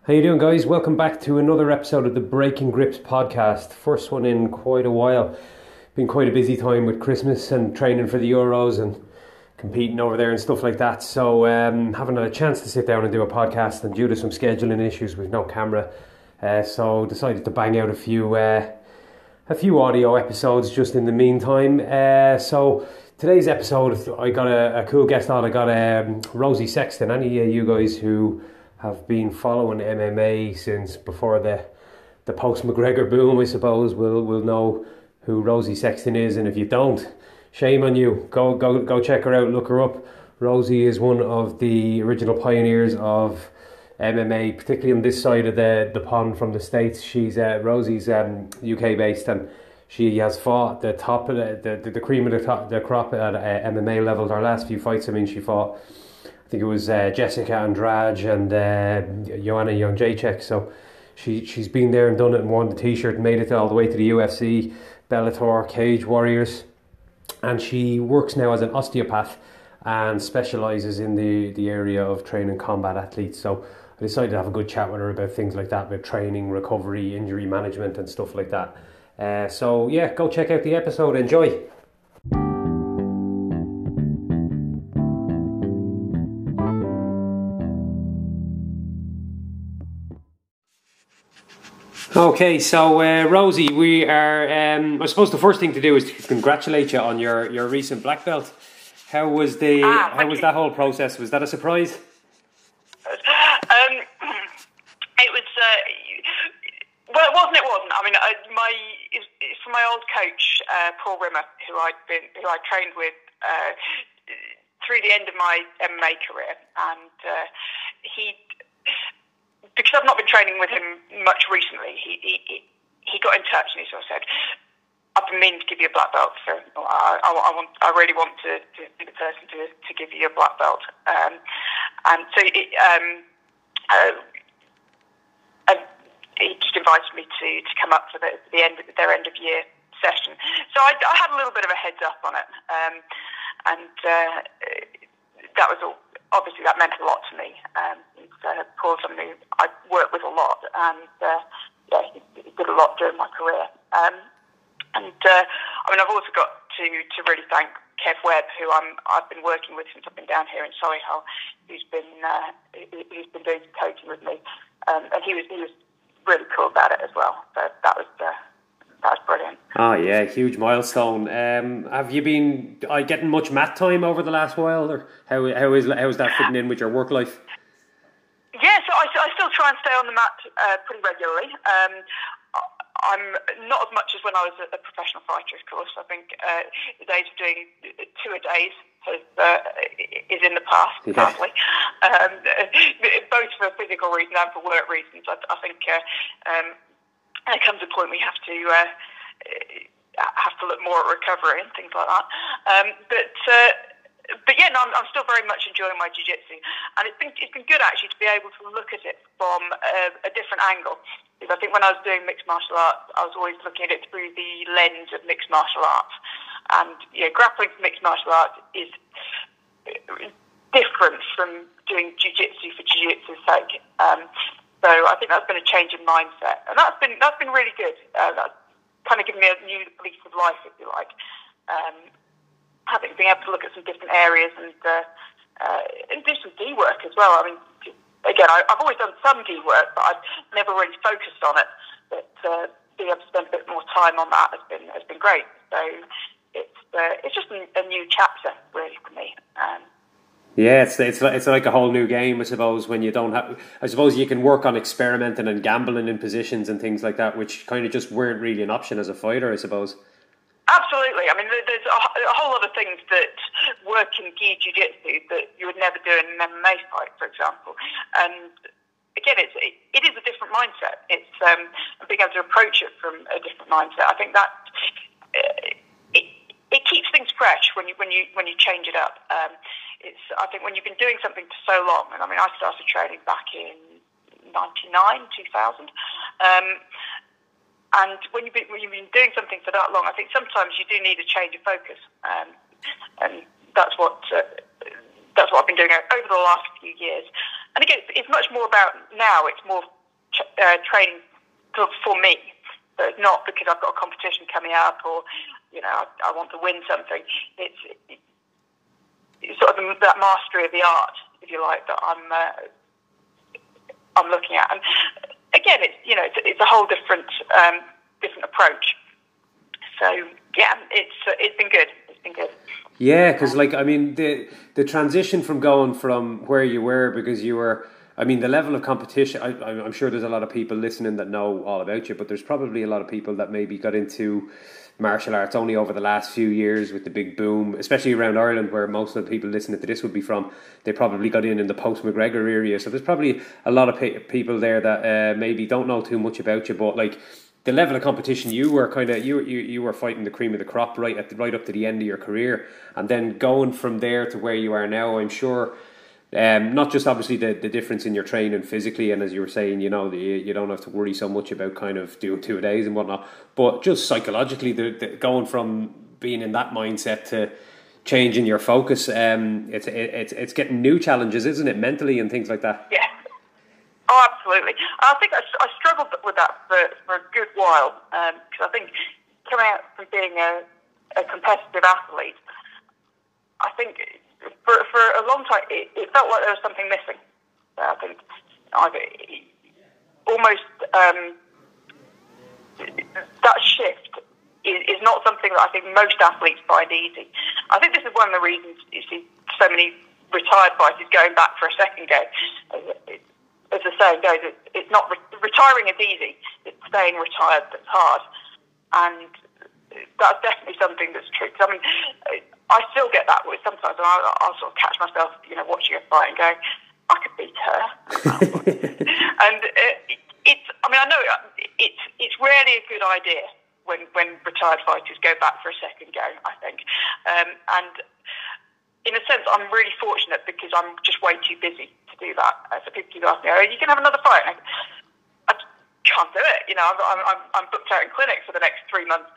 How you doing, guys? Welcome back to another episode of the Breaking Grips podcast. First one in quite a while. Been quite a busy time with Christmas and training for the Euros and competing over there and stuff like that. So haven't had a chance to sit down and do a podcast, and due to some scheduling issues with no camera, so decided to bang out a few audio episodes just in the meantime. So today's episode, I got a cool guest on. I got Rosie Sexton. Any of you guys who have been following MMA since before the post-McGregor boom, I suppose, will know who Rosie Sexton is. And if you don't, shame on you. Go check her out, look her up. Rosie is one of the original pioneers of MMA, particularly on this side of the pond from the States. Rosie's UK based, and she has fought the top of the cream of the crop at MMA level. Her last few fights, she fought, I think it was Jessica Andrade and Joanna Jędrzejczyk. So she's been there and done it and won the t-shirt and made it all the way to the UFC, Bellator, Cage Warriors. And she works now as an osteopath and specialises in the area of training combat athletes. So I decided to have a good chat with her about things like that, about training, recovery, injury management and stuff like that. So yeah, go check out the episode. Enjoy. Okay, so Rosie, we are. I suppose the first thing to do is to congratulate you on your recent black belt. How was that whole process? Was that a surprise? It was. Well, it wasn't. It wasn't. It's from my old coach, Paul Rimmer, who I trained with through the end of my MMA career, and because I've not been training with him much recently, he got in touch and he sort of said, "I've been meaning to give you a black belt, so I really want to be the person to give you a black belt." And so he just invited me to come up for the end of their end of year session. So I had a little bit of a heads up on it, and that was all. Obviously, that meant a lot to me. Paul's somebody I worked with a lot, and he did a lot during my career. I've also got to really thank Kev Webb, who I've been working with since I've been down here in Solihull, who's been doing some coaching with me, and he was really cool about it as well. So that was brilliant. Oh yeah, huge milestone. Have you been getting much mat time over the last while, or how is that fitting in with your work life? Yeah, so I still try and stay on the mat pretty regularly. I'm not as much as when I was a professional fighter, of course. I think the days of doing 2 a days is in the past, sadly. Both for physical reasons and for work reasons. I think there comes a point we have to look more at recovery and things like that. But yeah, no, I'm still very much enjoying my jiu-jitsu, and it's been good actually to be able to look at it from a different angle. Because I think when I was doing mixed martial arts, I was always looking at it through the lens of mixed martial arts, and grappling for mixed martial arts is different from doing jiu-jitsu for jiu-jitsu's sake. So I think that's been a change in mindset, and that's been really good. That's kind of given me a new lease of life, if you like. Being able to look at some different areas and do some gi work as well. Again, I've always done some gi work, but I've never really focused on it. But being able to spend a bit more time on that has been great. So it's just a new chapter really for me. Yeah, it's like a whole new game, I suppose. When you don't have, I suppose you can work on experimenting and gambling in positions and things like that, which kind of just weren't really an option as a fighter, I suppose. Absolutely. There's a whole lot of things that work in gi jiu-jitsu that you would never do in an MMA fight, for example. And again, it is a different mindset. It's being able to approach it from a different mindset. I think that it keeps things fresh when you change it up. I think when you've been doing something for so long, and I started training back in 99, 2000. And when you've been doing something for that long, I think sometimes you do need a change of focus, and that's what I've been doing over the last few years. And again, it's much more about now. It's more training for me. So it's not because I've got a competition coming up or, I want to win something. It's sort of that mastery of the art, if you like, that I'm looking at. And again, it's a whole different approach. So yeah, it's been good. It's been good. Yeah, because the transition from going from where you were, because you were, the level of competition, I'm sure there's a lot of people listening that know all about you, but there's probably a lot of people that maybe got into martial arts only over the last few years with the big boom, especially around Ireland, where most of the people listening to this would be from. They probably got in the post-McGregor area, so there's probably a lot of people there that maybe don't know too much about you, but the level of competition, you were you were fighting the cream of the crop right up to the end of your career, and then going from there to where you are now, I'm sure. Not just obviously the difference in your training physically, and as you were saying, you don't have to worry so much about kind of doing 2 days and whatnot, but just psychologically, the going from being in that mindset to changing your focus, it's getting new challenges, isn't it, mentally and things like that? Yeah. Oh, absolutely. I think I struggled with that for a good while, because I think coming out from being a competitive athlete, I think for a long time it felt like there was something missing. I think almost that shift is not something that I think most athletes find easy. I think this is one of the reasons you see so many retired fighters going back for a second go. As the saying goes, it's not retiring is easy. It's staying retired that's hard, and that's definitely something that's true. I still get that with sometimes, and I'll sort of catch myself, watching a fight and going, I could beat her. And I know it's rarely a good idea when retired fighters go back for a second go, I think. And in a sense, I'm really fortunate because I'm just way too busy to do that. So people keep asking me, "Oh, you can have another fight?" And I can't do it. I'm booked out in clinic for the next 3 months.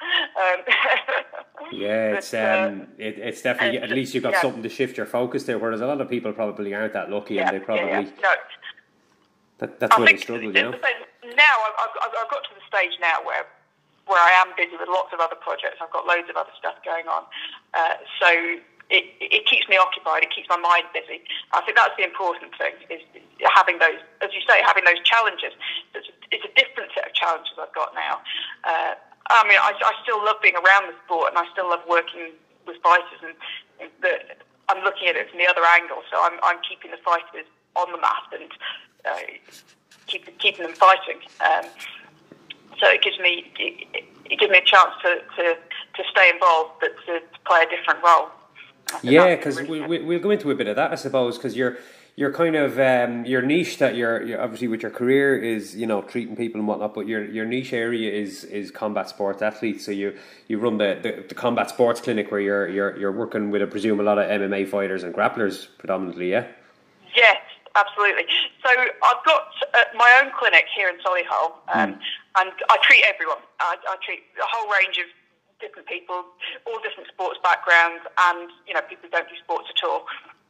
Yeah, it's definitely, at least you've got something to shift your focus there, whereas a lot of people probably aren't that lucky, and they probably that's where they struggle. Now I've got to the stage now where I am busy with lots of other projects. I've got loads of other stuff going on, so it keeps me occupied. It keeps my mind busy. I think that's the important thing, is having those, as you say, having those challenges. It's a different set of challenges I've got now. I still love being around the sport, and I still love working with fighters, and I'm looking at it from the other angle. So I'm keeping the fighters on the mat and keeping them fighting. So it gives me a chance to stay involved, but to play a different role. Yeah, because we'll go into a bit of that, I suppose, because you're kind of your niche that you're obviously with your career is treating people and whatnot, but your niche area is combat sports athletes. So you run the combat sports clinic where you're working with, I presume, a lot of MMA fighters and grapplers predominantly. Yeah. Yes, absolutely. So I've got my own clinic here in Solihull, and I treat everyone. I treat a whole range of different people, all different sports backgrounds, and people who don't do sports at all.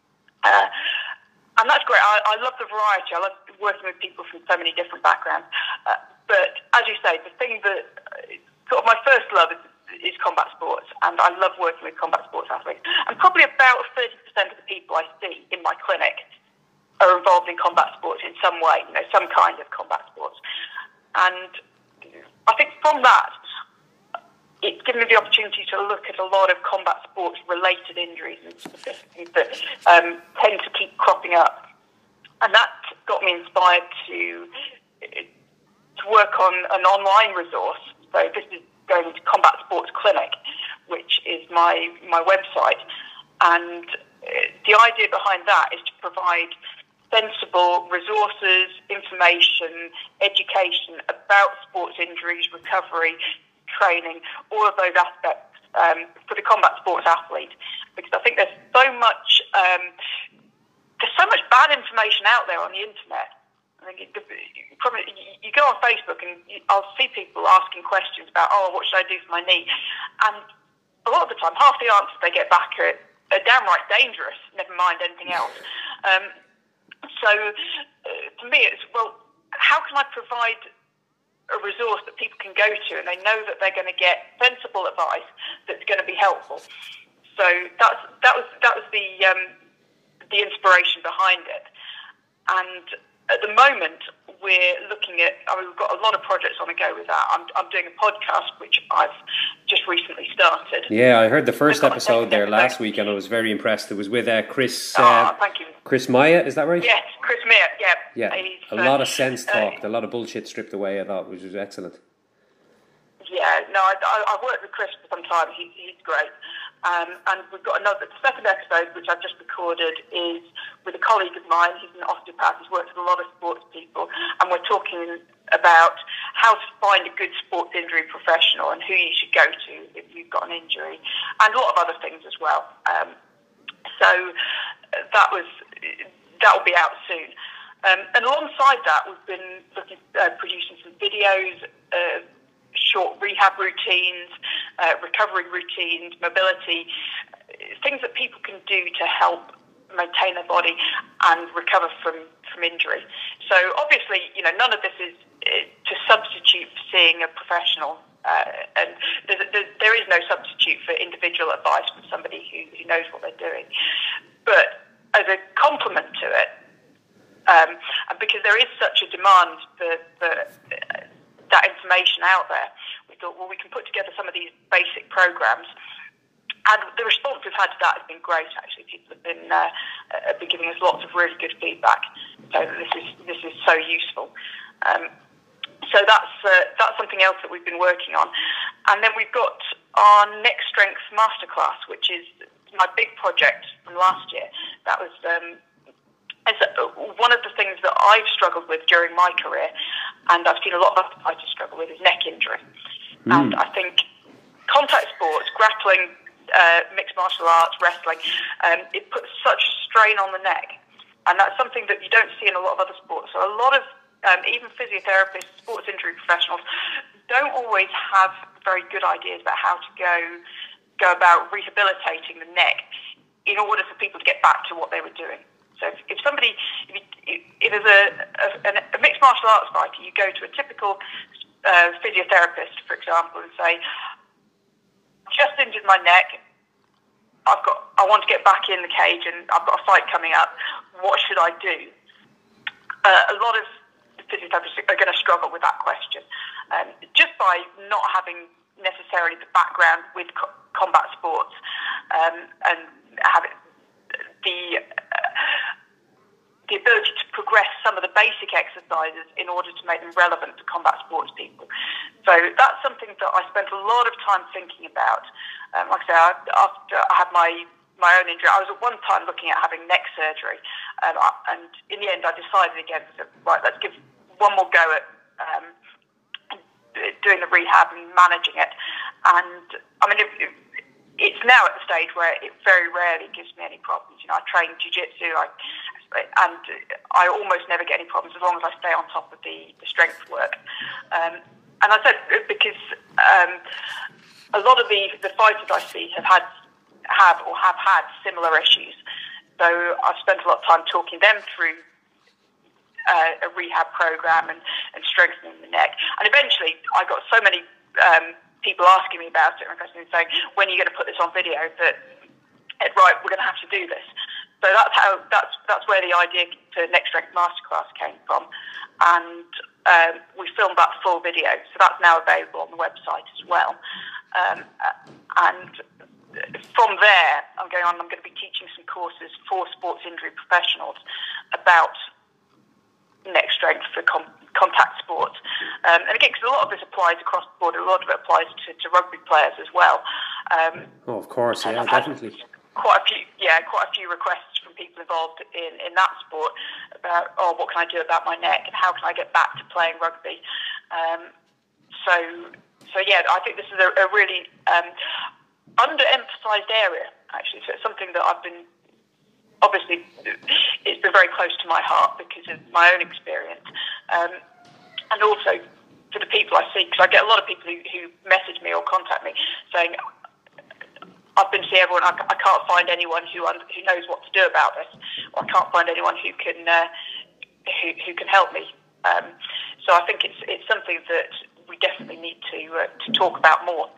And that's great. I love the variety. I love working with people from so many different backgrounds. But as you say, the thing that sort of my first love is combat sports, and I love working with combat sports athletes. And probably about 30% of the people I see in my clinic are involved in combat sports in some way, some kind of combat sports. And I think from that, it's given me the opportunity to look at a lot of combat sports-related injuries and things that tend to keep cropping up. And that got me inspired to work on an online resource. So this is going into Combat Sports Clinic, which is my website. And the idea behind that is to provide sensible resources, information, education about sports injuries, recovery, training, all of those aspects for the combat sports athlete, because I think there's so much bad information out there on the internet. I think you go on Facebook and I'll see people asking questions about, what should I do for my knee? And a lot of the time, half the answers they get back are downright dangerous, never mind anything else. So for me, it's, well, how can I provide a resource that people can go to and they know that they're going to get sensible advice that's going to be helpful? So that was the inspiration behind it. And at the moment, we're looking at, we've got a lot of projects on the go with that. I'm doing a podcast, which I've just recently started. Yeah, I heard the first episode there last week, and I was very impressed. It was with Chris. Thank you. Chris Maya, is that right? Yes, Chris Maya. Yeah. Yeah, a lot of sense talked, a lot of bullshit stripped away. I thought, which was excellent. Yeah, no, I've worked with Chris for some time. He's great. And we've got the second episode, which I've just recorded, is with a colleague of mine. He's an osteopath. He's worked with a lot of sports people. And we're talking about how to find a good sports injury professional and who you should go to if you've got an injury, and a lot of other things as well. So that will be out soon. And alongside that, we've been producing some videos, short rehab routines, recovery routines, mobility, things that people can do to help maintain their body and recover from injury. So obviously, none of this is to substitute for seeing a professional, and there is no substitute for individual advice from somebody who knows what they're doing. But as a complement to it, and because there is such a demand for that information out there, we thought, well, we can put together some of these basic programs. And the response we've had to that has been great, actually. People have been giving us lots of really good feedback. So this is so useful. So that's something else that we've been working on. And then we've got our Next Strength Masterclass, which is my big project from last year. That was one of the things that I've struggled with during my career, and I've seen a lot of other fighters struggle with, is neck injury. And I think contact sports, grappling, mixed martial arts, wrestling, it puts such a strain on the neck, and that's something that you don't see in a lot of other sports. So a lot of even physiotherapists, sports injury professionals, don't always have very good ideas about how to go about rehabilitating the neck in order for people to get back to what they were doing. So if there's a mixed martial arts fighter, you go to a typical physiotherapist, for example, and say, just injured my neck, I want to get back in the cage and I've got a fight coming up, what should I do? A lot of physiotherapists are going to struggle with that question, just by not having necessarily the background with combat sports, and having the ability to progress some of the basic exercises in order to make them relevant to combat sports people. So that's something that I spent a lot of time thinking about. Like I say, after I had my own injury, I was at one time looking at having neck surgery, and in the end I decided against it. Right, let's give one more go at doing the rehab and managing it. And I mean, it's now at the stage where it very rarely gives me any problems. I train jiu-jitsu, and I almost never get any problems as long as I stay on top of the strength work. And I said, because a lot of the fighters I see have had similar issues. So I've spent a lot of time talking them through a rehab program and strengthening the neck. And eventually I got so many people asking me about it and saying, when are you going to put this on video, that right, we're going to have to do this. So that's where the idea for Next Strength Masterclass came from, and we filmed that full video, so that's now available on the website as well. And from there, I'm going to be teaching some courses for sports injury professionals about neck strength for contact sports. And again, because a lot of this applies across the board, a lot of it applies to rugby players as well. Of course, yeah, definitely. Quite a few requests from people involved in that sport about, what can I do about my neck and how can I get back to playing rugby? So yeah, I think this is a really underemphasised area, actually. So it's something that I've been, obviously, it's been very close to my heart because of my own experience, and also for the people I see, because I get a lot of people who message me or contact me saying, I've been to see everyone. I can't find anyone who knows what to do about this, or I can't find anyone who can help me. So I think it's something that we definitely need to talk about more.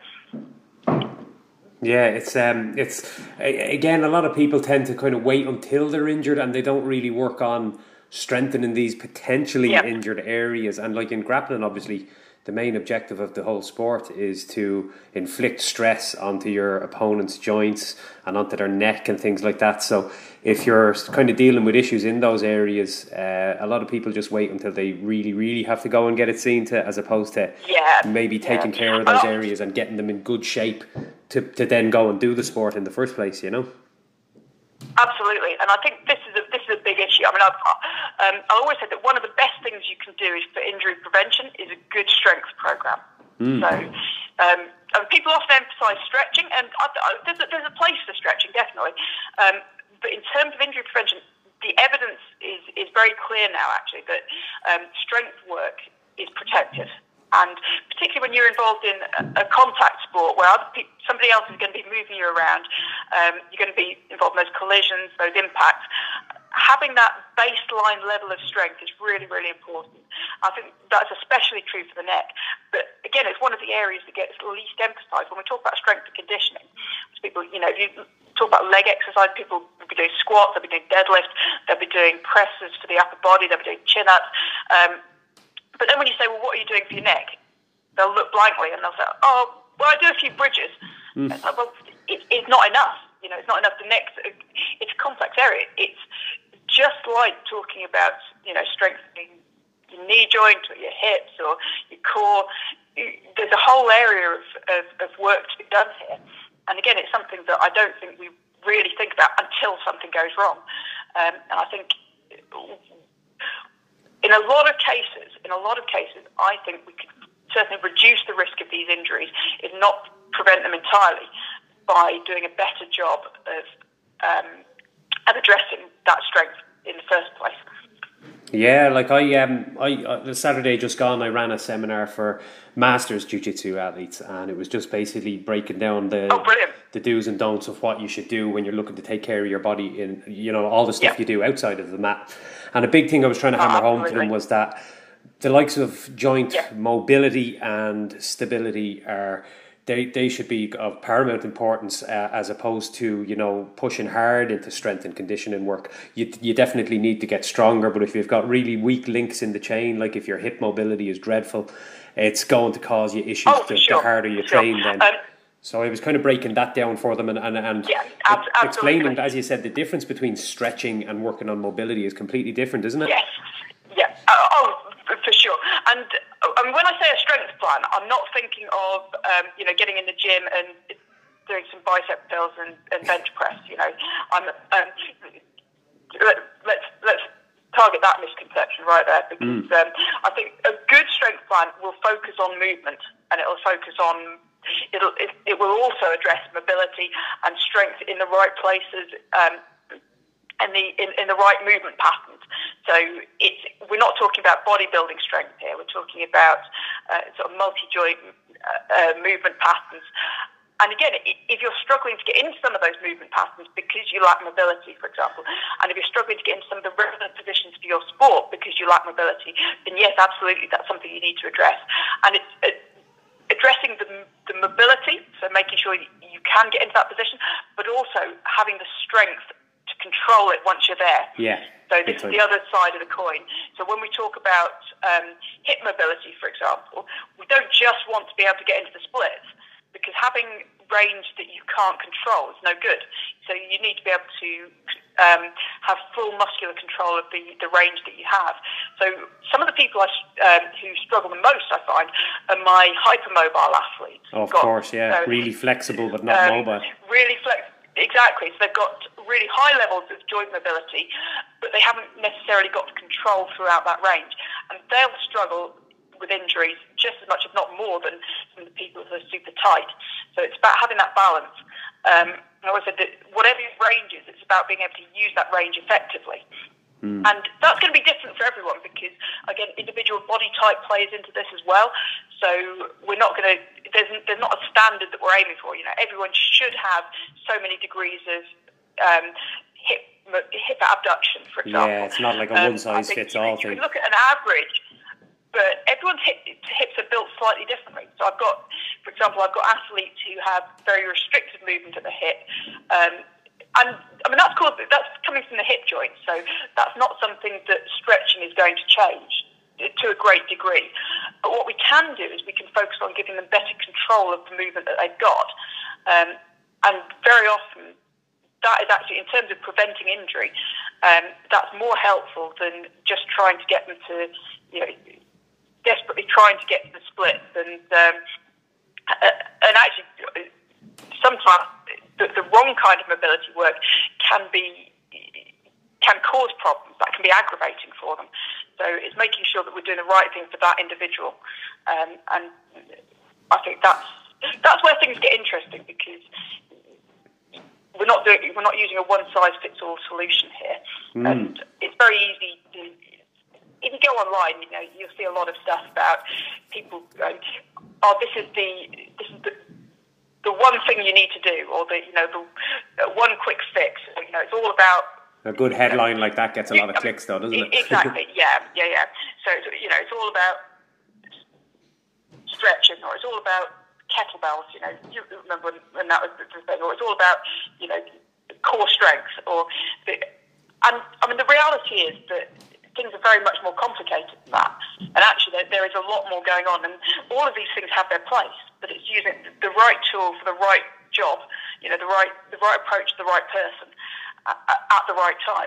Yeah, it's again, a lot of people tend to kind of wait until they're injured, and they don't really work on strengthening these potentially injured areas. And like in grappling, obviously, the main objective of the whole sport is to inflict stress onto your opponent's joints and onto their neck and things like that. So if you're kind of dealing with issues in those areas, a lot of people just wait until they really, really have to go and get it seen to, as opposed to maybe taking care of those areas and getting them in good shape to then go and do the sport in the first place, you know? Absolutely, and I think this is a big issue. I mean, I always say that one of the best things you can do is for injury prevention is a good strength program. So, and people often emphasise stretching, and there's a place for stretching, definitely. But in terms of injury prevention, the evidence is very clear now, actually, that strength work is protective. And particularly when you're involved in a contact sport where somebody else is going to be moving you around, you're going to be involved in those collisions, those impacts. Having that baseline level of strength is really, really important. I think that's especially true for the neck. But again, it's one of the areas that gets least emphasised when we talk about strength and conditioning. People, if you talk about leg exercise, people will be doing squats, they'll be doing deadlifts, they'll be doing presses for the upper body, they'll be doing chin-ups. But then when you say, well, what are you doing for your neck? They'll look blankly and they'll say, oh, well, I do a few bridges. It's like, well, it's not enough. It's not enough. The neck, it's a complex area. It's just like talking about, strengthening your knee joint or your hips or your core. There's a whole area of work to be done here. And again, it's something that I don't think we really think about until something goes wrong. And I think in a lot of cases, I think we could certainly reduce the risk of these injuries, if not prevent them entirely, by doing a better job of addressing that strength in the first place. Yeah, like I the Saturday just gone, I ran a seminar for Masters Jiu-Jitsu athletes, and it was just basically breaking down the do's and don'ts of what you should do when you're looking to take care of your body in, all the stuff you do outside of the mat. And a big thing I was trying to hammer home to them was that the likes of joint mobility and stability they should be of paramount importance as opposed to pushing hard into strength and conditioning work. You definitely need to get stronger, but if you've got really weak links in the chain, like if your hip mobility is dreadful, it's going to cause you issues the harder you train then. So I was kind of breaking that down for them and explaining, as you said, the difference between stretching and working on mobility is completely different, isn't it? Yes. Yeah. For sure. And when I say a strength plan, I'm not thinking of getting in the gym and doing some bicep curls and bench press. Let's target that misconception right there, because I think a good strength plan will focus on movement, and it will focus on. It will also address mobility and strength in the right places and in the right movement patterns. So we're not talking about bodybuilding strength here. We're talking about sort of multi-joint movement patterns. And again, if you're struggling to get into some of those movement patterns because you lack mobility, for example, and if you're struggling to get into some of the relevant positions for your sport because you lack mobility, then yes, absolutely, that's something you need to address. And it's addressing the mobility, so making sure you can get into that position, but also having the strength to control it once you're there. Yeah. So this is the other side of the coin. So when we talk about hip mobility, for example, we don't just want to be able to get into the splits, because having range that you can't control is no good. So you need to be able to have full muscular control of the range that you have. So some of the people who struggle the most, I find, are my hypermobile athletes. Oh, of course, yeah. Really flexible but not mobile. Really flexible. Exactly. So they've got really high levels of joint mobility, but they haven't necessarily got the control throughout that range. And they'll struggle with injuries just as much, if not more, than the people who are super tight. So it's about having that balance. I always said that whatever your range is, it's about being able to use that range effectively. And that's going to be different for everyone because, again, individual body type plays into this as well. So we're not going to there's not a standard that we're aiming for. Everyone should have so many degrees of hip abduction, for example. Yeah, it's not like a one-size-fits-all thing. You can look at an average, but everyone's hips are built slightly differently. So for example, I've got athletes who have very restricted movement at the hip, and I mean that's coming from the hip joint. So that's not something that stretching is going to change to a great degree. But what we can do is we can focus on giving them better control of the movement that they've got, and very often that is actually, in terms of preventing injury, that's more helpful than just trying to get them to, desperately trying to get to the splits. And actually, sometimes the wrong kind of mobility work can cause problems. That can be aggravating for them. So it's making sure that we're doing the right thing for that individual. And I think that's where things get interesting, because we're not using a one-size-fits-all solution here. And it's very easy to, if you go online, you'll see a lot of stuff about people going, "Oh, this is the one thing you need to do," or the one quick fix. It's all about. A good headline like that gets a lot of clicks, though, doesn't it? Exactly. Yeah. So it's all about stretching, or it's all about kettlebells. You remember when that was the thing, or it's all about core strength, and I mean the reality is that things are very much more complicated than that, and actually there is a lot more going on, and all of these things have their place, but it's using the right tool for the right job, the right approach to the right person at the right time.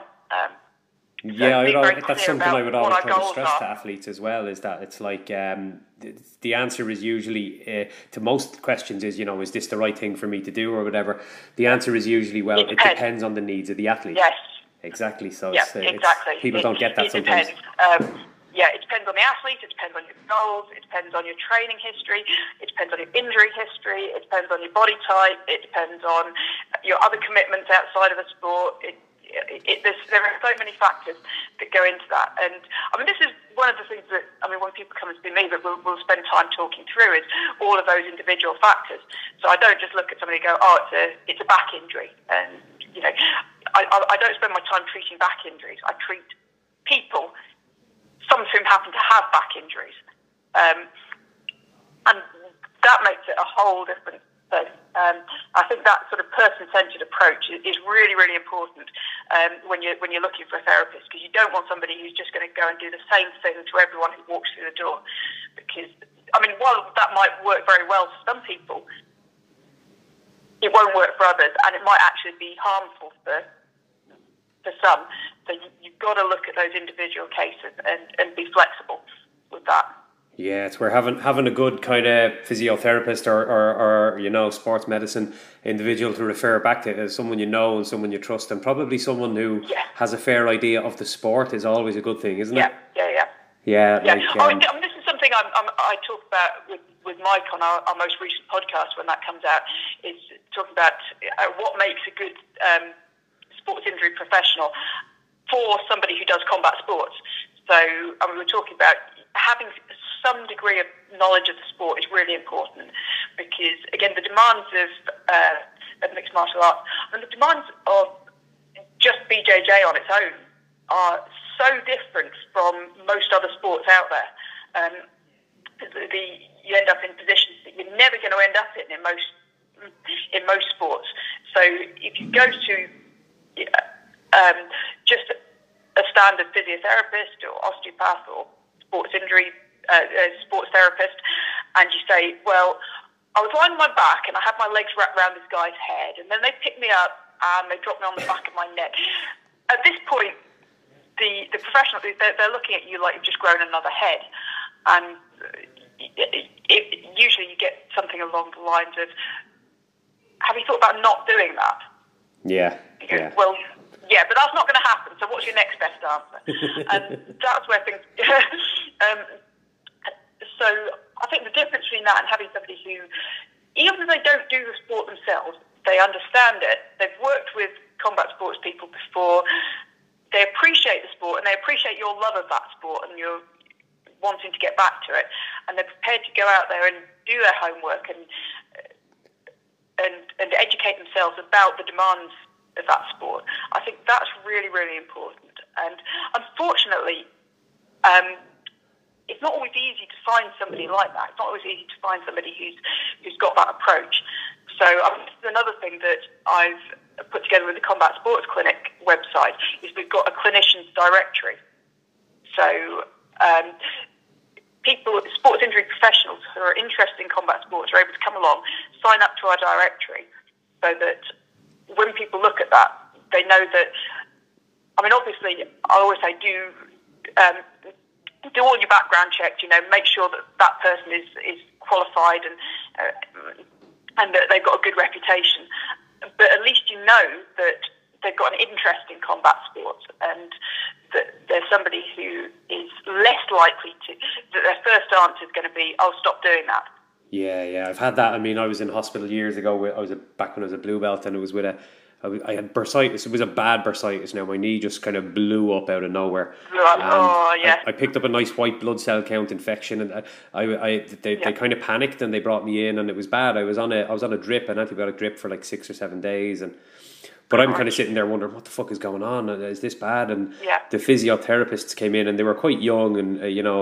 That's something I would always try to stress to athletes as well, is that it's like the answer is usually to most questions is this the right thing for me to do or whatever. The answer is usually, well, it depends on the needs of the athlete. Yes. Exactly. So exactly. People don't get that sometimes. Depends. It depends on the athlete, it depends on your goals, it depends on your training history, it depends on your injury history, it depends on your body type, it depends on your other commitments outside of the sport. There are so many factors that go into that. And I mean, this is one of the things that, when people come and see me, that we'll spend time talking through, is all of those individual factors. So I don't just look at somebody and go, "Oh, it's a back injury." And, I don't spend my time treating back injuries. I treat people, some of whom happen to have back injuries. And that makes it a whole different thing. I think that sort of person-centred approach is really, really important when you're looking for a therapist, because you don't want somebody who's just going to go and do the same thing to everyone who walks through the door. Because, while that might work very well for some people, it won't work for others, and it might actually be harmful for some. So you've got to look at those individual cases and be flexible with that. Yeah, it's where having a good kind of physiotherapist or sports medicine individual to refer back to, as someone and someone you trust, and probably someone who has a fair idea of the sport, is always a good thing, isn't it? Yeah. This is something I talk about with Mike on our most recent podcast when that comes out, is talking about what makes a good sports injury professional for somebody who does combat sports. So we're talking about having some degree of knowledge of the sport is really important, because again, the demands of mixed martial arts and the demands of just BJJ on its own are so different from most other sports out there. You end up in positions that you're never going to end up in most sports. So if you go to just a standard physiotherapist or osteopath or sports injury sports therapist, and you say, "Well, I was lying on my back and I had my legs wrapped around this guy's head, and then they picked me up and they dropped me on the back of my neck." At this point, the professional, they're looking at you like you've just grown another head, and usually you get something along the lines of, "Have you thought about not doing that?" Yeah. Well, yeah, but that's not going to happen. So what's your next best answer? And that's where things. So I think the difference between that and having somebody who, even if they don't do the sport themselves, they understand it. They've worked with combat sports people before. They appreciate the sport and they appreciate your love of that sport and wanting to get back to it, and they're prepared to go out there and do their homework and educate themselves about the demands of that sport. I think that's really, really important. And unfortunately, it's not always easy to find somebody like that. It's not always easy to find somebody who's got that approach. So this is another thing that I've put together with the Combat Sports Clinic website, is we've got a clinician's directory. So people, sports injury professionals who are interested in combat sports are able to come along, sign up to our directory, so that when people look at that, they know that, I mean, obviously, I always say do all your background checks, make sure that that person is qualified and that they've got a good reputation. But at least you know that they've got an interest in combat sports, and that there's somebody who is less likely that their first answer is going to be, "Oh, stop doing that." Yeah, I've had that. I mean, I was in hospital years ago. Back when I was a blue belt, and it was I had bursitis. It was a bad bursitis. Now my knee just kind of blew up out of nowhere. I picked up a nice white blood cell count infection, and they kind of panicked and they brought me in, and it was bad. I was on a drip, an antibiotic drip, for like 6 or 7 days, but I'm kind of sitting there wondering, what the fuck is going on? Is this bad? And the physiotherapists came in, and they were quite young and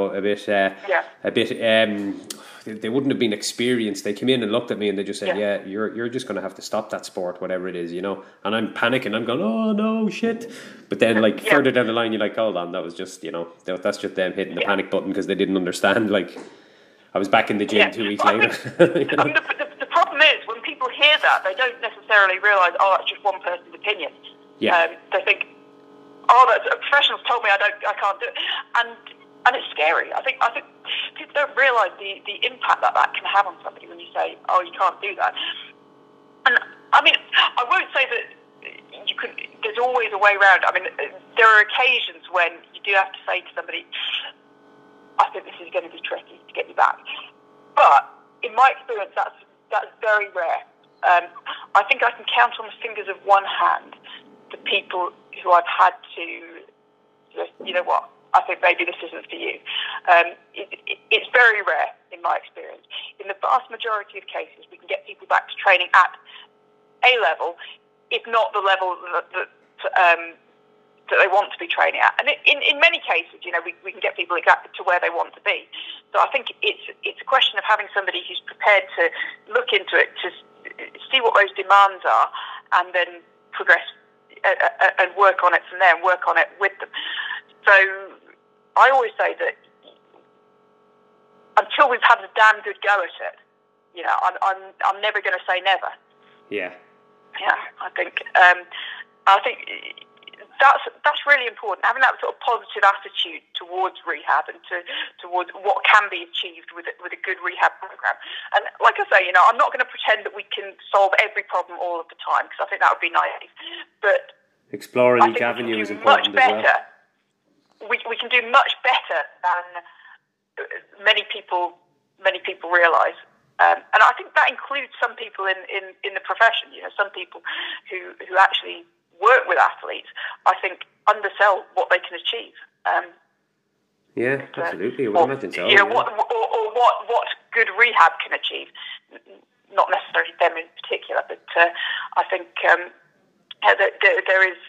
they wouldn't have been experienced. They came in and looked at me and they just said, you're just going to have to stop that sport, whatever it is, And I'm panicking. I'm going, oh no, shit. But then further down the line, you're like, hold on, that was just, that's just them hitting the panic button because they didn't understand. Like, I was back in the gym 2 weeks later. The problem is, when people hear that, they don't necessarily realise, oh, that's just one person's opinion. They think, oh, that's, professionals told me I can't do it. And it's scary. I think people don't realise the impact that can have on somebody when you say, "Oh, you can't do that." And I mean, I won't say that you could. There's always a way around. I mean, there are occasions when you do have to say to somebody, "I think this is going to be tricky to get you back." But in my experience, that's very rare. I think I can count on the fingers of one hand the people who I've had to just, you know what, I think maybe this isn't for you. It's very rare in my experience. In the vast majority of cases, we can get people back to training at a level, if not the level that they want to be training at. And in many cases, we can get people exactly to where they want to be. So I think it's a question of having somebody who's prepared to look into it, to see what those demands are, and then progress and work on it from there, and work on it with them. So I always say that until we've had a damn good go at it, I'm never going to say never. Yeah. Yeah, I think that's really important. Having that sort of positive attitude towards rehab and towards what can be achieved with a good rehab program. And like I say, I'm not going to pretend that we can solve every problem all of the time, because I think that would be naive. But exploring each avenue is important as well. We can do much better than many people realise, and I think that includes some people in the profession. Some people who actually work with athletes, I think, undersell what they can achieve. Absolutely. I would imagine so. What good rehab can achieve. Not necessarily them in particular, but I think there is.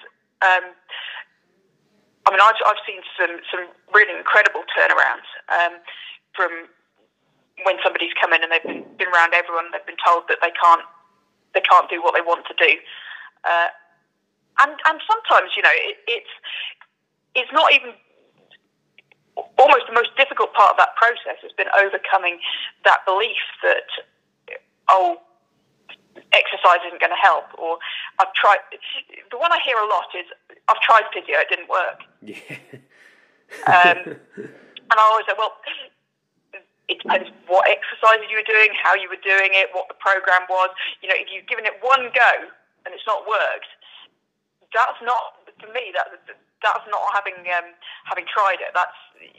I mean, I've seen some really incredible turnarounds from when somebody's come in and they've been around everyone. They've been told that they can't do what they want to do, and sometimes it's not even. Almost the most difficult part of that process has been overcoming that belief that exercise isn't going to help, or I've tried. The one I hear a lot is, I've tried physio, it didn't work. Yeah. And I always say, well, it depends what exercises you were doing, how you were doing it, what the program was. If you've given it one go and it's not worked, that's not, for me, that's not having tried it. That's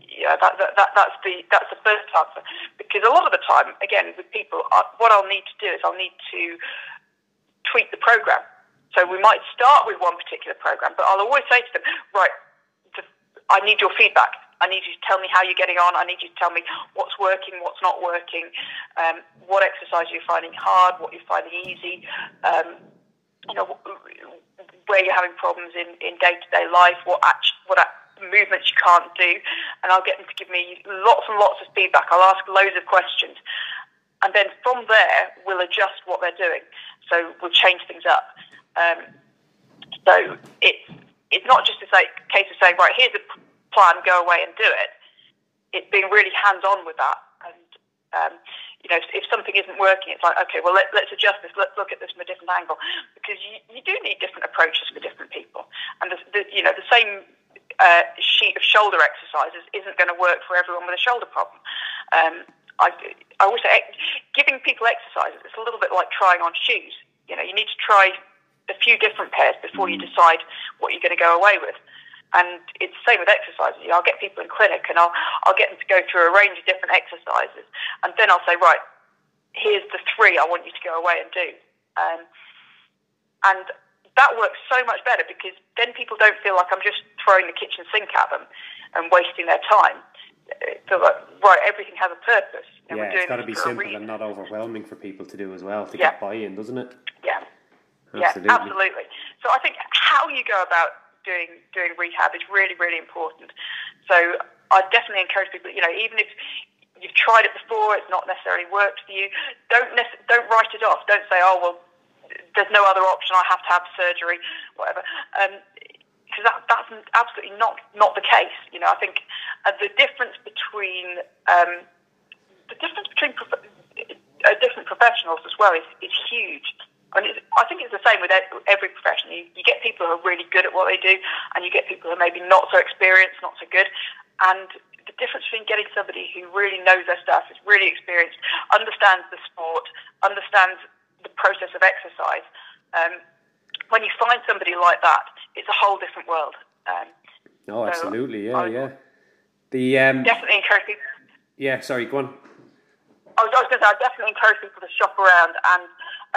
the first answer. Because a lot of the time, again, with people, what I'll need to do is I'll need to tweak the program. So we might start with one particular program, but I'll always say to them, right, I need your feedback. I need you to tell me how you're getting on. I need you to tell me what's working, what's not working, what exercise you're finding hard, what you're finding easy, where you're having problems in day-to-day life, what movements you can't do, and I'll get them to give me lots and lots of feedback. I'll ask loads of questions, and then from there we'll adjust what they're doing. So we'll change things up. So it's not just a case of saying, right, here's a plan, go away and do it. It's being really hands-on with that. And, if something isn't working, it's like, okay, well, let's adjust this. Let's look at this from a different angle. Because you do need different approaches for different people. And, the same sheet of shoulder exercises isn't going to work for everyone with a shoulder problem. I always say, giving people exercises, it's a little bit like trying on shoes. You need to try a few different pairs before you decide what you're going to go away with. And it's the same with exercises. I'll get people in clinic and I'll get them to go through a range of different exercises. And then I'll say, right, here's the 3 I want you to go away and do. And that works so much better because then people don't feel like I'm just throwing the kitchen sink at them and wasting their time. So like, right, everything has a purpose. And it's got to be simple and not overwhelming for people to do as well, to get buy-in, doesn't it? Yeah. Absolutely. Yeah, absolutely. So I think how you go about doing rehab is really, really important. So I definitely encourage people, even if you've tried it before, it's not necessarily worked for you, don't write it off. Don't say, oh, well, there's no other option, I have to have surgery, whatever. Because that's absolutely not the case. I think the difference between different professionals as well is huge. I think it's the same with every profession. You get people who are really good at what they do, and you get people who are maybe not so experienced, not so good. And the difference between getting somebody who really knows their stuff, is really experienced, understands the sport, understands the process of exercise. When you find somebody like that, it's a whole different world. Absolutely, yeah. Definitely encourage people. Yeah, sorry, go on. I was going to say, I definitely encourage people to shop around and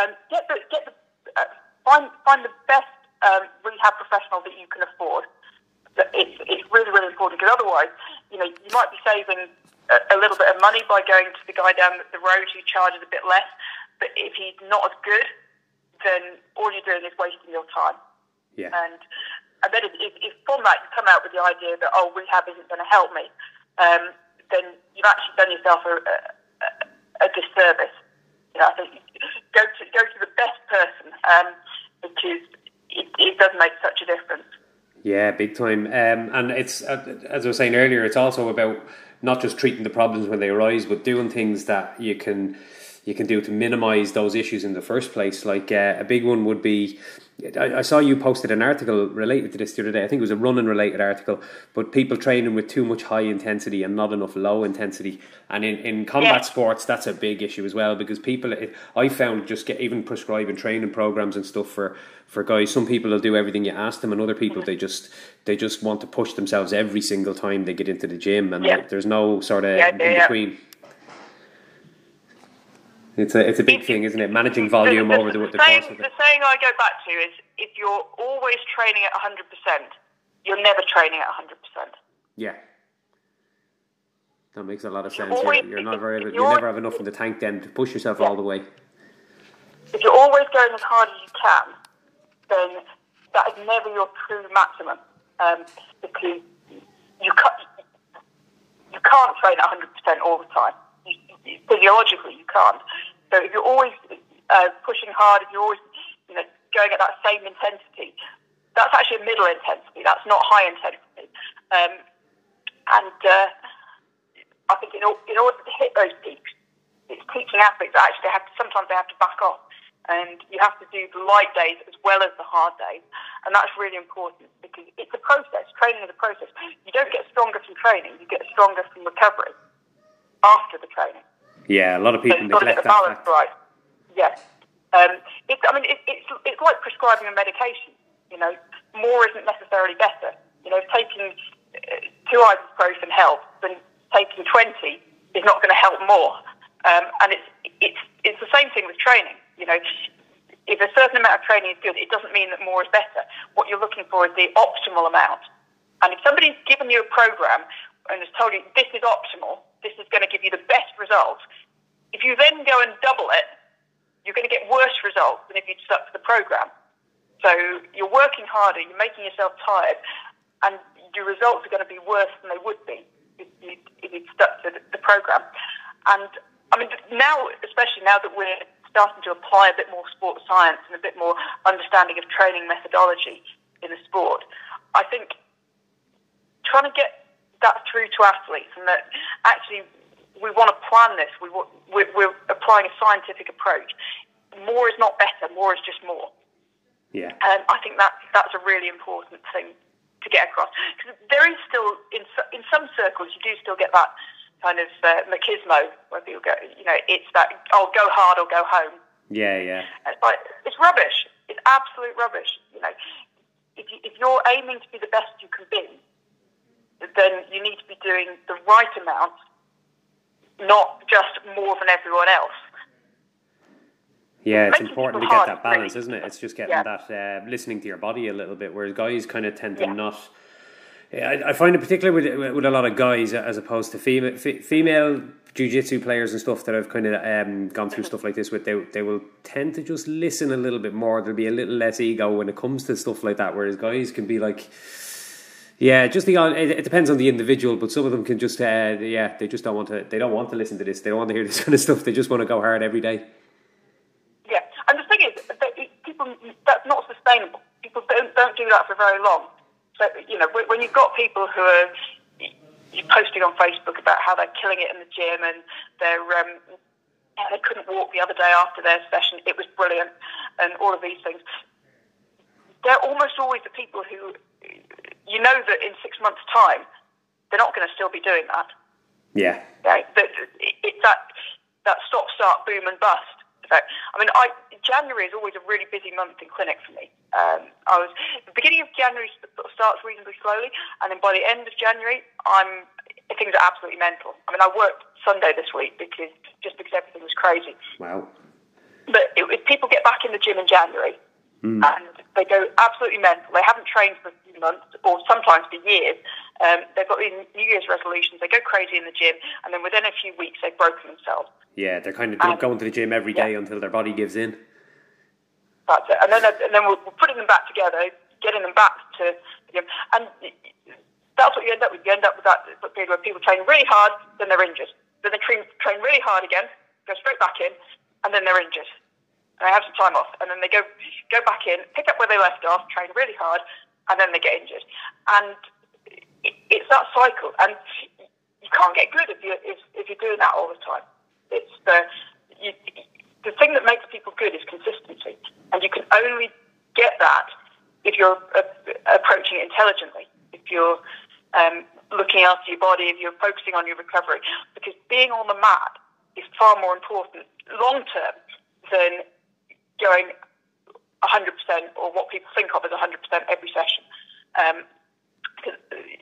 find the best rehab professional that you can afford. It's really, really important, because otherwise, you might be saving a little bit of money by going to the guy down the road who charges a bit less, but if he's not as good, then all you're doing is wasting your time. Yeah. And then if from that you come out with the idea that, oh, rehab isn't going to help me, then you've actually done yourself a disservice. I think go to the best person, because it does make such a difference. Yeah, big time. And it's, as I was saying earlier, it's also about not just treating the problems when they arise, but doing things that you can do to minimise those issues in the first place. Like a big one would be, I saw you posted an article related to this the other day. I think it was a running related article, but people training with too much high intensity and not enough low intensity. And in combat sports, that's a big issue as well, because people, I found, just even prescribing training programs and stuff for guys. Some people will do everything you ask them, and other people they just want to push themselves every single time they get into the gym, and there's no sort of in between. It's a big thing, isn't it? Managing volume over the course of it. The saying I go back to is, if you're always training at 100%, you're never training at 100%. Yeah. That makes a lot of sense. You never have enough in the tank then to push yourself all the way. If you're always going as hard as you can, then that is never your true maximum. Because you can't train at 100% all the time. Physiologically, you can't. So if you're always pushing hard, if you're always going at that same intensity, that's actually a middle intensity. That's not high intensity. And I think in order to hit those peaks, it's teaching athletes that actually sometimes they have to back off, and you have to do the light days as well as the hard days, and that's really important, because it's a process. Training is a process. You don't get stronger from training; you get stronger from recovery after the training. Yeah, a lot of people neglect that. Balance right. Yes. It's like prescribing a medication. More isn't necessarily better. Taking 2 ibuprofen helps, then taking 20 is not going to help more. And it's the same thing with training. If a certain amount of training is good, it doesn't mean that more is better. What you're looking for is the optimal amount. And if somebody's given you a program and has told you this is optimal, this is going to give you the best results, if you then go and double it, you're going to get worse results than if you'd stuck to the program. So you're working harder, you're making yourself tired, and your results are going to be worse than they would be if you'd stuck to the program. And I mean, now, especially now that we're starting to apply a bit more sports science and a bit more understanding of training methodology in the sport, I think trying to get that through to athletes, and that actually we want to plan this, we're applying a scientific approach. More is not better, more is just more. Yeah. I think that's a really important thing to get across. Because there is still, in some circles, you do still get that kind of machismo where people go, it's that, oh, go hard or go home. Yeah, yeah. It's rubbish. It's absolute rubbish. If you're aiming to be the best you can be, then you need to be doing the right amount, not just more than everyone else. Yeah, it's important to get that balance, isn't it? It's just getting that, listening to your body a little bit, whereas guys kind of tend to not. I find it particularly with a lot of guys as opposed to female jiu-jitsu players and stuff that I've kind of gone through stuff like this with, they will tend to just listen a little bit more. There'll be a little less ego when it comes to stuff like that, whereas guys can be like, it depends on the individual, but some of them can just, they just don't want to listen to this. They don't want to hear this kind of stuff. They just want to go hard every day. Yeah, and the thing is, people, that's not sustainable. People don't do that for very long. So, when you've got people who are posting on Facebook about how they're killing it in the gym and they couldn't walk the other day after their session, it was brilliant, and all of these things, they're almost always the people who, that in 6 months' time, they're not going to still be doing that. Yeah. It's that stop-start, boom and bust. January is always a really busy month in clinic for me. The beginning of January starts reasonably slowly, and then by the end of January, things are absolutely mental. I worked Sunday this week because everything was crazy. Wow. But if people get back in the gym in January, and they go absolutely mental, they haven't trained for a few months, or sometimes for years, they've got these New Year's resolutions, they go crazy in the gym, and then within a few weeks they've broken themselves. Yeah, they're kind of going to the gym every day until their body gives in. That's it. And then we're putting them back together, getting them back to the gym. And that's what you end up with. You end up with that period where people train really hard, then they're injured. Then they train really hard again, go straight back in, and then they're injured. And they have some time off. And then they go back in, pick up where they left off, train really hard, and then they get injured. And it's that cycle. And you can't get good if you're doing that all the time. It's the thing that makes people good is consistency, and you can only get that if you're approaching it intelligently, if you're looking after your body, if you're focusing on your recovery, because being on the mat is far more important long term than going 100% or what people think of as 100% every session. Because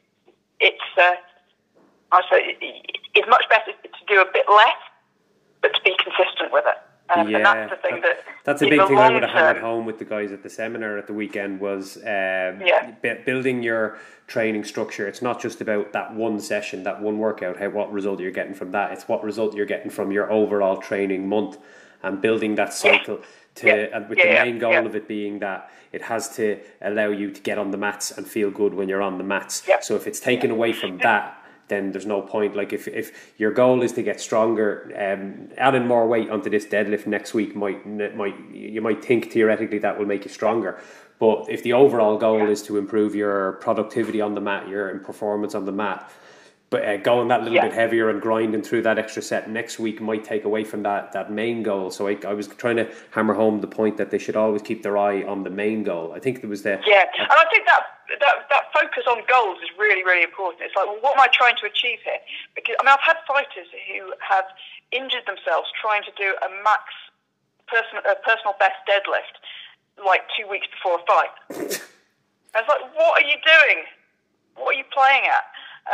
it's much better to do a bit less, but to be consistent with it. And that's the thing that's a big thing I would have hammered home with the guys at the seminar at the weekend was building your training structure. It's not just about that one session, that one workout, what result you're getting from that. It's what result you're getting from your overall training month, and building that cycle with the main goal of it being that it has to allow you to get on the mats and feel good when you're on the mats. Yeah. So if it's taken away from that, then there's no point. Like if your goal is to get stronger, adding more weight onto this deadlift next week you might think theoretically that will make you stronger. But if the overall goal is to improve your productivity on the mat, your performance on the mat, but going that little bit heavier and grinding through that extra set next week might take away from that main goal. So I was trying to hammer home the point that they should always keep their eye on the main goal. I think there was and I think that focus on goals is really, really important. It's like, well, what am I trying to achieve here? Because I've had fighters who have injured themselves trying to do a personal best deadlift like 2 weeks before a fight. I was like, what are you doing? What are you playing at?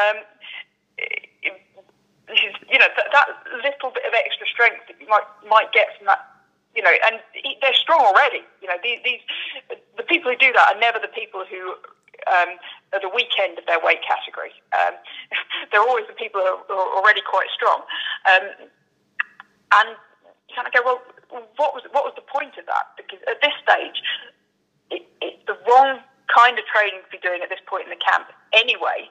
That little bit of extra strength that you might get from that, and they're strong already. The people who do that are never the people who at the weekend of their weight category. They're always the people who are already quite strong. And you kind of go, well, what was the point of that? Because at this stage, it's the wrong kind of training to be doing at this point in the camp anyway.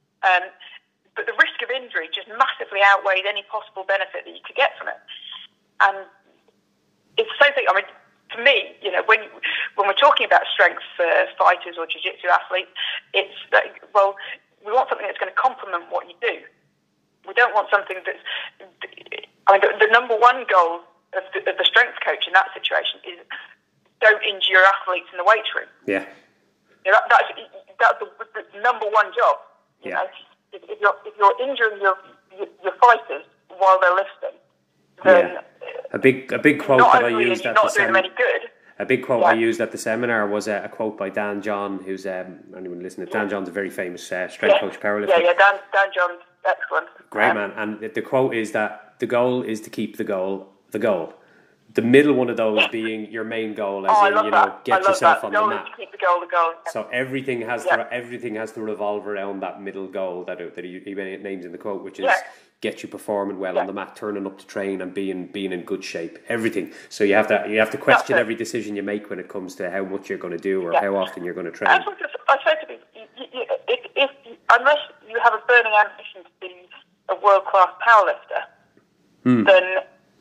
But the risk of injury just massively outweighs any possible benefit that you could get from it. And it's the same thing. I mean, for me, when we're talking about strength for fighters or jiu-jitsu athletes, it's like, well, we want something that's going to complement what you do. We don't want something that's... I mean, the number one goal of the strength coach in that situation is don't injure your athletes in the weight room. Yeah. That's the number one job. You know? If you're injuring your fighters while they're lifting, then a big quote that I used at the seminar. A big quote I used at the seminar was a quote by Dan John, who's anyone listening. Dan John's a very famous strength coach, powerlifter. Dan John's excellent. Great man, and the quote is that the goal is to keep the goal the goal. The middle one of those being your main goal, as get yourself on the mat. Keep the goal the goal. So everything has to revolve around that middle goal that he names in the quote, which is get you performing well on the mat, turning up to train, and being in good shape. Everything. So you have to question every decision you make when it comes to how much you're going to do or how often you're going to train. I say to people, if unless you have a burning ambition to be a world-class powerlifter, then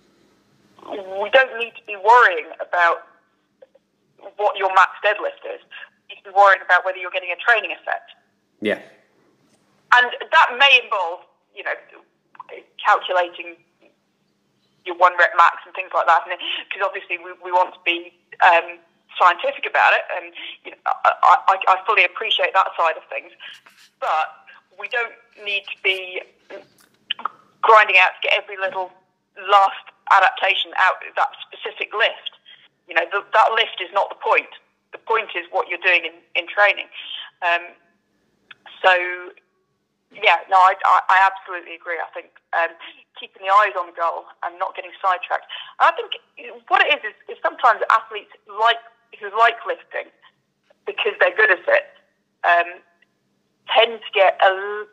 we don't need to be worrying about what your max deadlift is. You need to be worrying about whether you're getting a training effect. Yeah. And that may involve, calculating your 1 rep max and things like that. Because obviously we want to be scientific about it, and I fully appreciate that side of things. But we don't need to be grinding out to get every little last adaptation out of that specific lift. That lift is not the point. The point is what you're doing in training. I absolutely agree. I think keeping the eyes on the goal and not getting sidetracked. And I think what it is sometimes athletes who like lifting because they're good at it tend to get a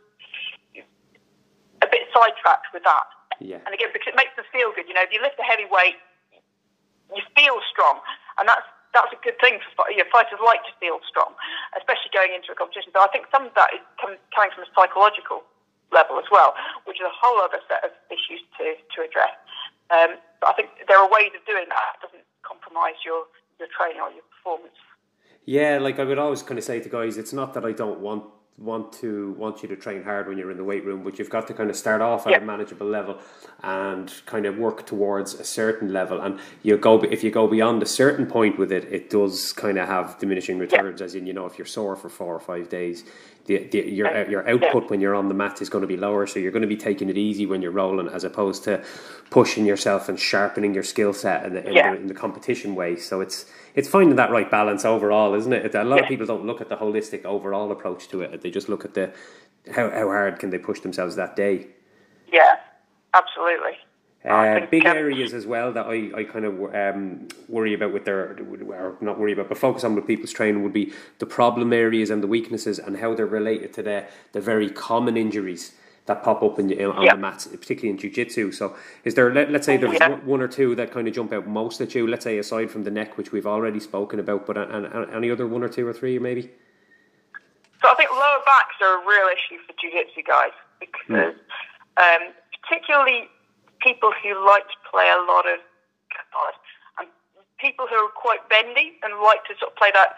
bit sidetracked with that. Yeah. And again, because it makes them feel good. If you lift a heavy weight, you feel strong, and that's a good thing for fighters. Like to feel strong, especially going into a competition. So I think some of that is coming from a psychological level as well, which is a whole other set of issues to address. But I think there are ways of doing that doesn't compromise your training or your performance. Yeah, like I would always kind of say to guys, it's not that I don't want you to train hard when you're in the weight room, but you've got to kind of start off at a manageable level and kind of work towards a certain level. And if you go beyond a certain point with it, it does kind of have diminishing returns. As in, if you're sore for 4 or 5 days, your output when you're on the mat is going to be lower. So you're going to be taking it easy when you're rolling, as opposed to pushing yourself and sharpening your skill set in the competition way. So it's finding that right balance overall, isn't it? A lot of people don't look at the holistic overall approach to it. They just look at how hard can they push themselves that day. Yeah, absolutely. Big areas as well that I kind of worry about not worry about, but focus on with people's training would be the problem areas and the weaknesses and how they're related to the very common injuries that pop up on the mats, particularly in jiu-jitsu. So is there, let's say there's one or two that kind of jump out most at you, let's say aside from the neck, which we've already spoken about, but any other 1 or 2 or 3 maybe? So I think lower backs are a real issue for jiu-jitsu guys, because particularly people who like to play a lot of guard, and people who are quite bendy and like to sort of play that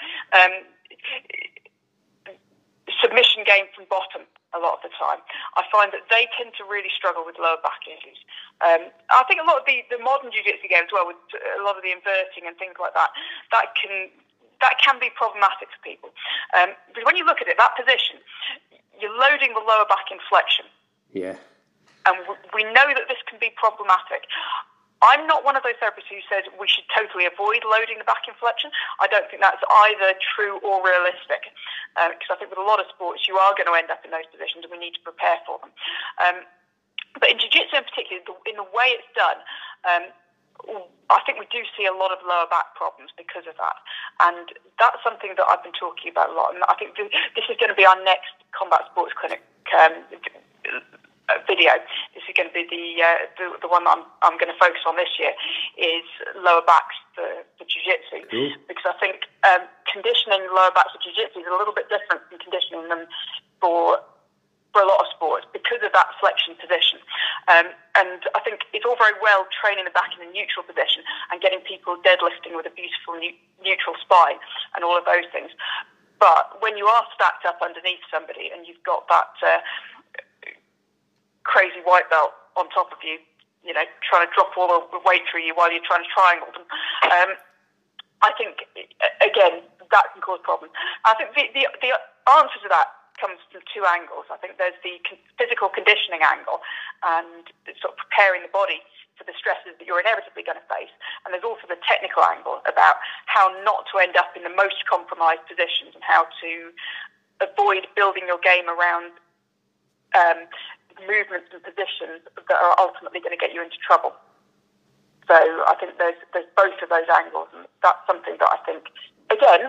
submission game from bottom a lot of the time. I find that they tend to really struggle with lower back issues. I think a lot of the modern jiu-jitsu games, well, with a lot of the inverting and things like that, that can be problematic for people. Because when you look at it, that position, you're loading the lower back in flexion. Yeah. And we know that this can be problematic. I'm not one of those therapists who says we should totally avoid loading the back in flexion. I don't think that's either true or realistic. Because I think with a lot of sports, you are going to end up in those positions and we need to prepare for them. But in jiu-jitsu in particular, in the way it's done, I think we do see a lot of lower back problems because of that. And that's something that I've been talking about a lot. And I think this is going to be our next Combat Sports Clinic video. This is going to be the one that I'm going to focus on this year, is lower backs for jiu-jitsu. Cool. Because I think conditioning lower backs for jiu-jitsu is a little bit different from conditioning them for a lot of sports because of that flexion position. And I think it's all very well training the back in a neutral position and getting people deadlifting with a beautiful neutral spine and all of those things. But when you are stacked up underneath somebody and you've got that crazy white belt on top of you, trying to drop all the weight through you while you're trying to triangle them, I think, again, that can cause problems. I think the answer to that comes from two angles. I think there's the physical conditioning angle and sort of preparing the body for the stresses that you're inevitably going to face. And there's also the technical angle about how not to end up in the most compromised positions and how to avoid building your game around movements and positions that are ultimately going to get you into trouble. So I think there's both of those angles, and that's something that I think, again,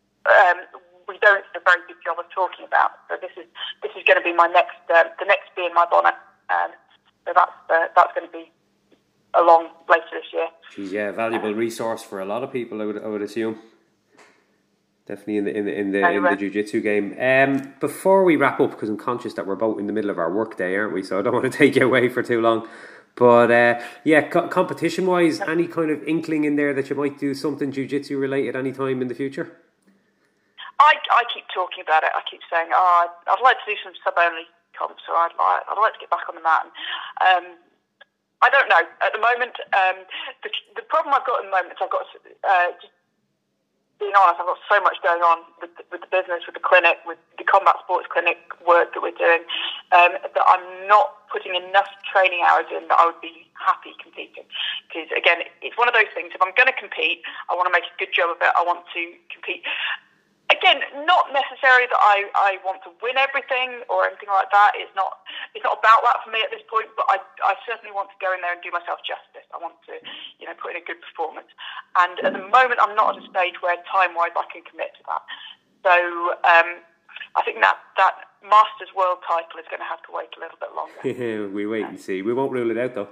we don't do a very good job of talking about. So this is going to be my next, the next bee in my bonnet. So that's going to be along later this year. Geez, yeah, valuable resource for a lot of people, I would assume. Definitely in the jiu-jitsu game. Before we wrap up, because I'm conscious that we're both in the middle of our work day, aren't we? So I don't want to take you away for too long. But competition-wise, any kind of inkling in there that you might do something jiu-jitsu related any time in the future? I keep talking about it. I keep saying, I'd like to do some sub-only comps, or I'd like to get back on the mat. And, I don't know. At the moment, the problem I've got at the moment is I've got, just being honest, I've got so much going on with the business, with the clinic, with the Combat Sports Clinic work that we're doing, that I'm not putting enough training hours in that I would be happy competing. Because, again, it's one of those things. If I'm going to compete, I want to make a good job of it. I want to compete. Again, not necessarily that I want to win everything or anything like that. It's not about that for me at this point, but I certainly want to go in there and do myself justice. I want to, put in a good performance. And at the moment, I'm not at a stage where time-wise I can commit to that. So I think that Masters World title is going to have to wait a little bit longer. We wait and see. We won't rule it out, though.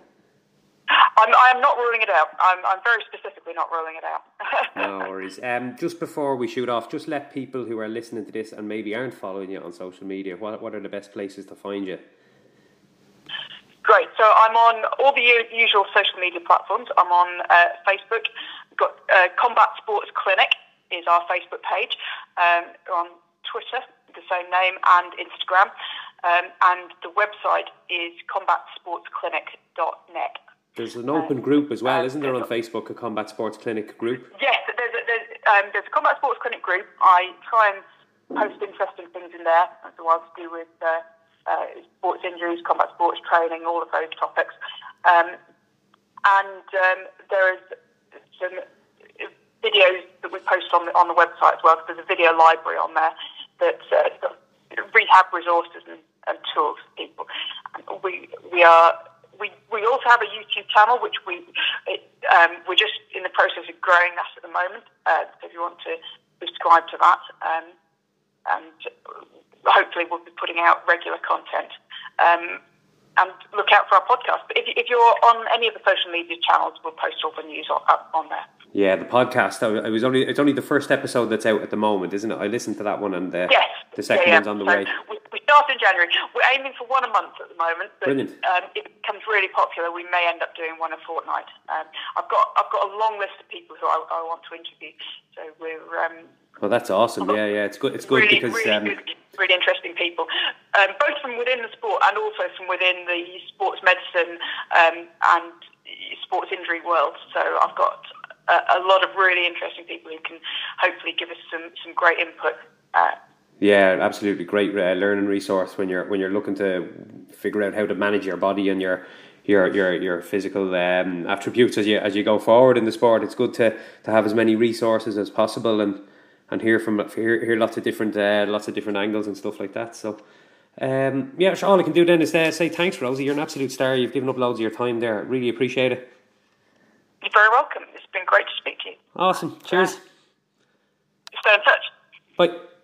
I am not ruling it out. I'm very specifically not ruling it out. No worries. Just before we shoot off, just let people who are listening to this and maybe aren't following you on social media, what are the best places to find you? Great. So I'm on all the usual social media platforms. I'm on Facebook. We've got Combat Sports Clinic is our Facebook page. We're on Twitter, the same name, and Instagram. And the website is combatsportsclinic.net. There's an open group as well, isn't there, on Facebook, a Combat Sports Clinic group? Yes, there's a Combat Sports Clinic group. I try and post interesting things in there, as well to do with sports injuries, combat sports training, all of those topics. And there is some videos that we post on the website as well. So there's a video library on there that's rehab resources and tools for people. And we also have a YouTube channel, which we're just in the process of growing that at the moment. So if you want to subscribe to that, and hopefully we'll be putting out regular content. And look out for our podcast. But if you're on any of the social media channels, we'll post all the news on there. Yeah, the podcast. It's only the first episode that's out at the moment, isn't it? I listened to that one, and the second one's on the way. We started in January. We're aiming for one a month at the moment. But brilliant. If it becomes really popular, we may end up doing one a fortnight. I've got a long list of people who I want to interview. So we're. Well, that's awesome. Yeah, it's good. It's good really, because really interesting people, both from within the sport and also from within the sports medicine and sports injury world. So I've got a lot of really interesting people who can hopefully give us some great input. Yeah, absolutely great learning resource when you're looking to figure out how to manage your body and your physical attributes as you go forward in the sport. It's good to have as many resources as possible and hear lots of different angles and stuff like that. So all I can do then is say thanks, Rosie. You're an absolute star. You've given up loads of your time there. Really appreciate it. You're very welcome. It's been great to speak to you. Awesome. Cheers. stay in touch. Bye.